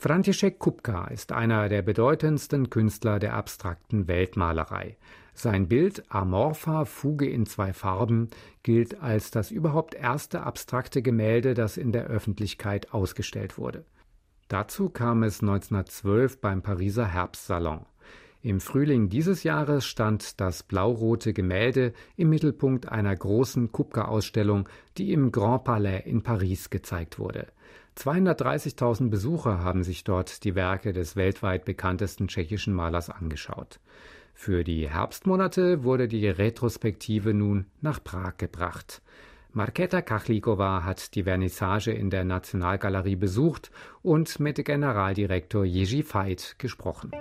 František Kupka ist einer der bedeutendsten Künstler der abstrakten Weltmalerei. Sein Bild Amorpha, Fuge in 2 Farben gilt als das überhaupt erste abstrakte Gemälde, das in der Öffentlichkeit ausgestellt wurde. Dazu kam es 1912 beim Pariser Herbstsalon. Im Frühling dieses Jahres stand das blau-rote Gemälde im Mittelpunkt einer großen Kupka-Ausstellung, die im Grand Palais in Paris gezeigt wurde. 230.000 Besucher haben sich dort die Werke des weltweit bekanntesten tschechischen Malers angeschaut. Für die Herbstmonate wurde die Retrospektive nun nach Prag gebracht. Markéta Kachlíková hat die Vernissage in der Nationalgalerie besucht und mit Generaldirektor Jiří Fajt gesprochen.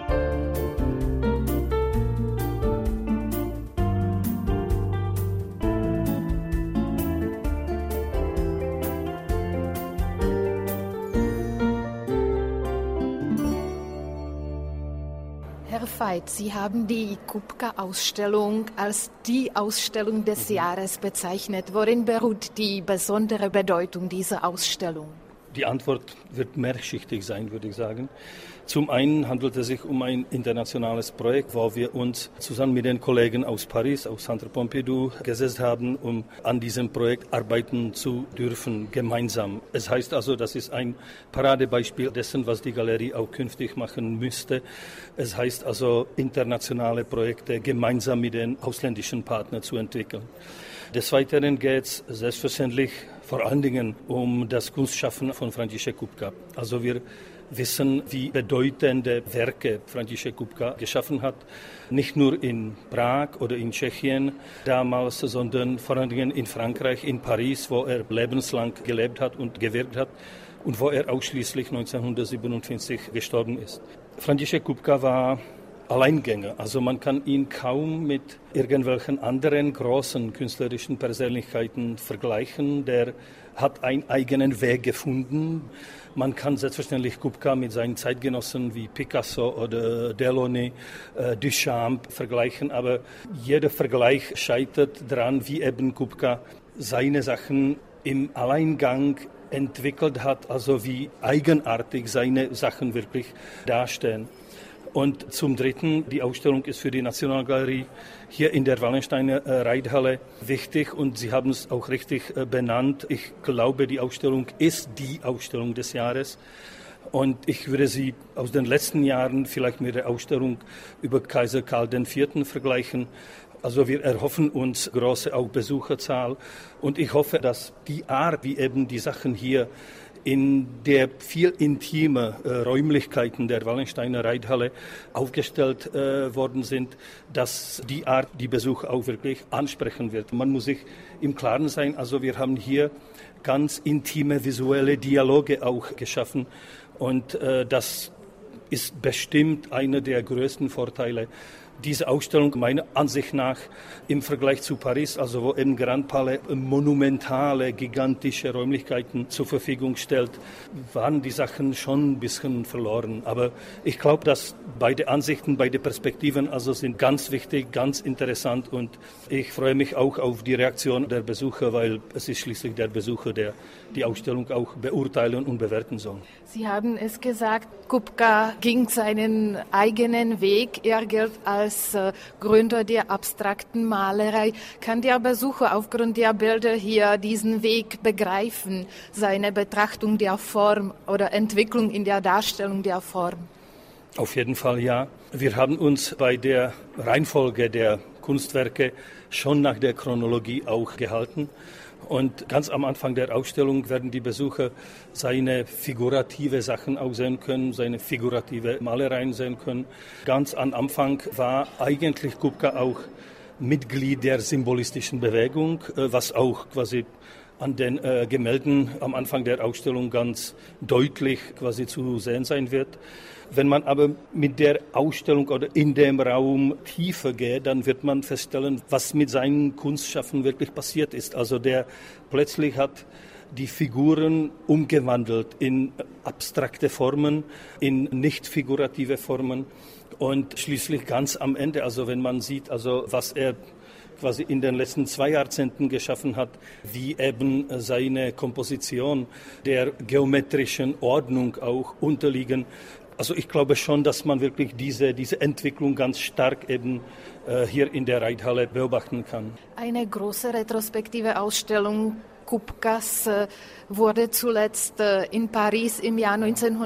Herr Fajt, Sie haben die Kupka-Ausstellung als die Ausstellung des Jahres bezeichnet. Worin beruht die besondere Bedeutung dieser Ausstellung? Die Antwort wird mehrschichtig sein, würde ich sagen. Zum einen handelt es sich um ein internationales Projekt, wo wir uns zusammen mit den Kollegen aus Paris, aus Centre Pompidou, gesetzt haben, um an diesem Projekt arbeiten zu dürfen, gemeinsam. Es heißt also, das ist ein Paradebeispiel dessen, was die Galerie auch künftig machen müsste. Es heißt also, internationale Projekte gemeinsam mit den ausländischen Partnern zu entwickeln. Des Weiteren geht es selbstverständlich vor allen Dingen um das Kunstschaffen von František Kupka. Also wir wissen, wie bedeutende Werke František Kupka geschaffen hat. Nicht nur in Prag oder in Tschechien damals, sondern vor allen Dingen in Frankreich, in Paris, wo er lebenslang gelebt hat und gewirkt hat und wo er ausschließlich 1957 gestorben ist. František Kupka war Alleingänger, also man kann ihn kaum mit irgendwelchen anderen großen künstlerischen Persönlichkeiten vergleichen. Der hat einen eigenen Weg gefunden. Man kann selbstverständlich Kupka mit seinen Zeitgenossen wie Picasso oder Delaunay, Duchamp vergleichen, aber jeder Vergleich scheitert daran, wie eben Kupka seine Sachen im Alleingang entwickelt hat, also wie eigenartig seine Sachen wirklich darstellen. Und zum Dritten, die Ausstellung ist für die Nationalgalerie hier in der Wallensteiner Reithalle wichtig und Sie haben es auch richtig benannt. Ich glaube, die Ausstellung ist die Ausstellung des Jahres. Und ich würde sie aus den letzten Jahren vielleicht mit der Ausstellung über Kaiser Karl IV. Vergleichen. Also wir erhoffen uns große auch Besucherzahl und ich hoffe, dass die Art, wie eben die Sachen hier in der viel intimen Räumlichkeiten der Wallensteiner Reithalle aufgestellt worden sind, dass die Art die Besucher auch wirklich ansprechen wird. Man muss sich im Klaren sein, also wir haben hier ganz intime visuelle Dialoge auch geschaffen und das ist bestimmt einer der größten Vorteile. Diese Ausstellung meiner Ansicht nach im Vergleich zu Paris, also wo im Grand Palais monumentale, gigantische Räumlichkeiten zur Verfügung stellt, waren die Sachen schon ein bisschen verloren. Aber ich glaube, dass beide Ansichten, beide Perspektiven also sind ganz wichtig, ganz interessant und ich freue mich auch auf die Reaktion der Besucher, weil es ist schließlich der Besucher, der die Ausstellung auch beurteilen und bewerten soll. Sie haben es gesagt, Kupka ging seinen eigenen Weg. Er gilt als Gründer der abstrakten Malerei. Kann der Besucher aufgrund der Bilder hier diesen Weg begreifen, seine Betrachtung der Form oder Entwicklung in der Darstellung der Form? Auf jeden Fall ja. Wir haben uns bei der Reihenfolge der Kunstwerke schon nach der Chronologie auch gehalten. Und ganz am Anfang der Ausstellung werden die Besucher seine figurative Sachen auch sehen können, seine figurative Malereien sehen können. Ganz am Anfang war eigentlich Kupka auch Mitglied der symbolistischen Bewegung, was auch quasi an den Gemälden am Anfang der Ausstellung ganz deutlich quasi zu sehen sein wird. Wenn man aber mit der Ausstellung oder in dem Raum tiefer geht, dann wird man feststellen, was mit seinem Kunstschaffen wirklich passiert ist. Also der plötzlich hat die Figuren umgewandelt in abstrakte Formen, in nicht figurative Formen und schließlich ganz am Ende, also wenn man sieht, also was er quasi in den letzten 2 Jahrzehnten geschaffen hat, wie eben seine Komposition der geometrischen Ordnung auch unterliegen. Also ich glaube schon, dass man wirklich diese Entwicklung ganz stark eben hier in der Reithalle beobachten kann. Eine große retrospektive Ausstellung Kupkas wurde zuletzt in Paris im Jahr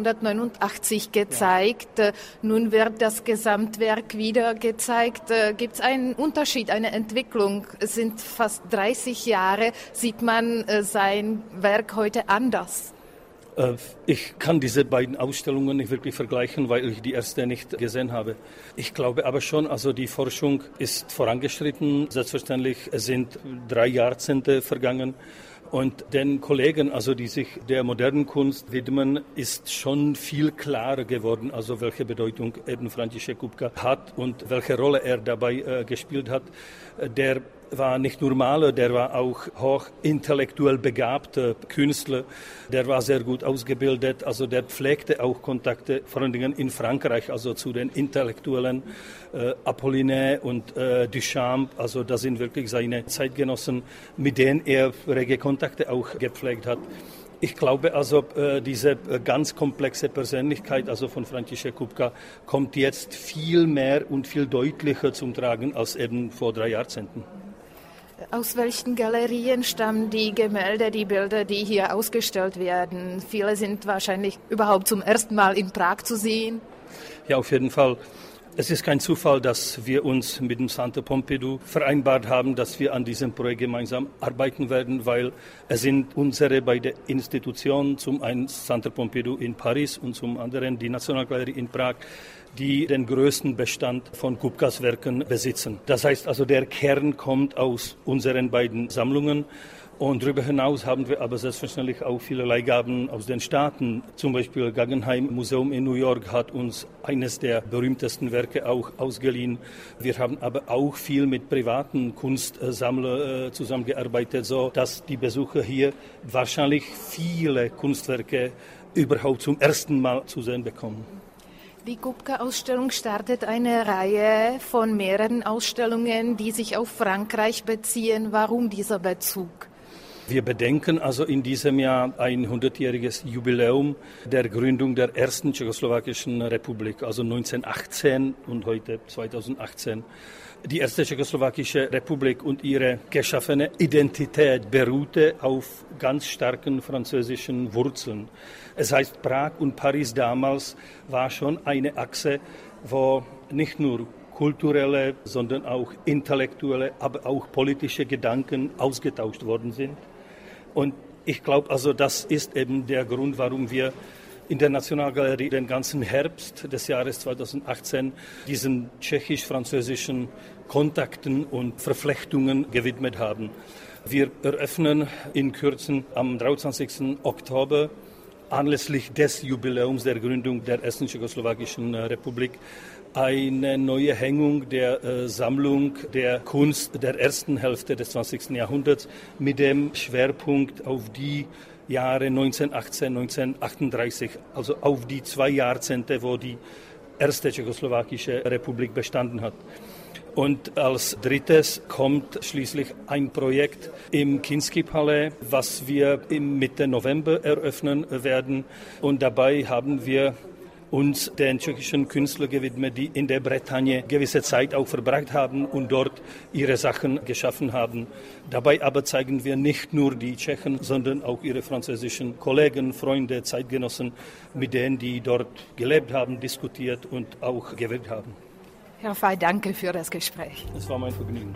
1989 gezeigt. Ja. Nun wird das Gesamtwerk wieder gezeigt. Gibt es einen Unterschied, eine Entwicklung? Es sind fast 30 Jahre. Sieht man sein Werk heute anders? Ich kann diese beiden Ausstellungen nicht wirklich vergleichen, weil ich die erste nicht gesehen habe. Ich glaube aber schon, also die Forschung ist vorangeschritten. Selbstverständlich sind 3 Jahrzehnte vergangen. Und den Kollegen, also die sich der modernen Kunst widmen, ist schon viel klarer geworden, also welche Bedeutung eben František Kupka hat und welche Rolle er dabei gespielt hat. Der war nicht nur Maler, der war auch hoch intellektuell begabter Künstler, der war sehr gut ausgebildet, also der pflegte auch Kontakte, vor allen Dingen in Frankreich, also zu den Intellektuellen, Apollinaire und Duchamp, also das sind wirklich seine Zeitgenossen, mit denen er rege Kontakte auch gepflegt hat. Ich glaube also, diese ganz komplexe Persönlichkeit also von František Kupka kommt jetzt viel mehr und viel deutlicher zum Tragen als eben vor 3 Jahrzehnten. Aus welchen Galerien stammen die Gemälde, die Bilder, die hier ausgestellt werden? Viele sind wahrscheinlich überhaupt zum ersten Mal in Prag zu sehen. Ja, auf jeden Fall. Es ist kein Zufall, dass wir uns mit dem Centre Pompidou vereinbart haben, dass wir an diesem Projekt gemeinsam arbeiten werden, weil es sind unsere beiden Institutionen, zum einen Centre Pompidou in Paris und zum anderen die Nationalgalerie in Prag, die den größten Bestand von Kupkas Werken besitzen. Das heißt also, der Kern kommt aus unseren beiden Sammlungen. Und darüber hinaus haben wir aber selbstverständlich auch viele Leihgaben aus den Staaten. Zum Beispiel Guggenheim Museum in New York hat uns eines der berühmtesten Werke auch ausgeliehen. Wir haben aber auch viel mit privaten Kunstsammlern zusammengearbeitet, so dass die Besucher hier wahrscheinlich viele Kunstwerke überhaupt zum ersten Mal zu sehen bekommen. Die Kupka-Ausstellung startet eine Reihe von mehreren Ausstellungen, die sich auf Frankreich beziehen. Warum dieser Bezug? Wir bedenken also in diesem Jahr ein 100-jähriges Jubiläum der Gründung der ersten tschechoslowakischen Republik, also 1918 und heute 2018. Die erste tschechoslowakische Republik und ihre geschaffene Identität beruhte auf ganz starken französischen Wurzeln. Es heißt, Prag und Paris damals war schon eine Achse, wo nicht nur kulturelle, sondern auch intellektuelle, aber auch politische Gedanken ausgetauscht worden sind. Und ich glaube, also das ist eben der Grund, warum wir in der Nationalgalerie den ganzen Herbst des Jahres 2018 diesen tschechisch-französischen Kontakten und Verflechtungen gewidmet haben. Wir eröffnen in Kürze am 23. Oktober anlässlich des Jubiläums der Gründung der ersten tschechoslowakischen Republik eine neue Hängung der Sammlung der Kunst der ersten Hälfte des 20. Jahrhunderts mit dem Schwerpunkt auf die Jahre 1918, 1938, also auf die 2 Jahrzehnte, wo die erste tschechoslowakische Republik bestanden hat. Und als drittes kommt schließlich ein Projekt im Kinski-Palais, was wir im Mitte November eröffnen werden. Und dabei haben wir uns den tschechischen Künstlern gewidmet, die in der Bretagne gewisse Zeit auch verbracht haben und dort ihre Sachen geschaffen haben. Dabei aber zeigen wir nicht nur die Tschechen, sondern auch ihre französischen Kollegen, Freunde, Zeitgenossen, mit denen die dort gelebt haben, diskutiert und auch gewirkt haben. Herr Fey, danke für das Gespräch. Es war mein Vergnügen.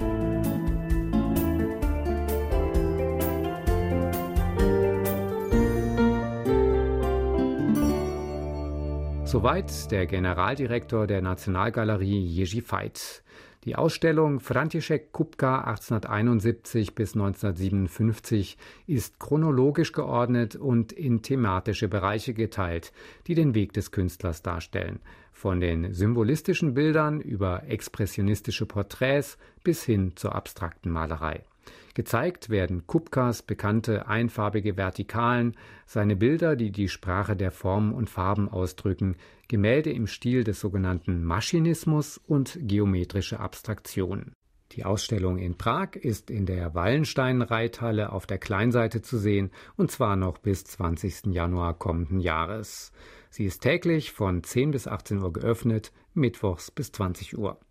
Soweit der Generaldirektor der Nationalgalerie Jerzy Veit. Die Ausstellung František Kupka 1871 bis 1957 ist chronologisch geordnet und in thematische Bereiche geteilt, die den Weg des Künstlers darstellen. Von den symbolistischen Bildern über expressionistische Porträts bis hin zur abstrakten Malerei. Gezeigt werden Kupkas bekannte einfarbige Vertikalen, seine Bilder, die die Sprache der Formen und Farben ausdrücken, Gemälde im Stil des sogenannten Maschinismus und geometrische Abstraktion. Die Ausstellung in Prag ist in der Wallenstein-Reithalle auf der Kleinseite zu sehen, und zwar noch bis 20. Januar kommenden Jahres. Sie ist täglich von 10 bis 18 Uhr geöffnet, mittwochs bis 20 Uhr.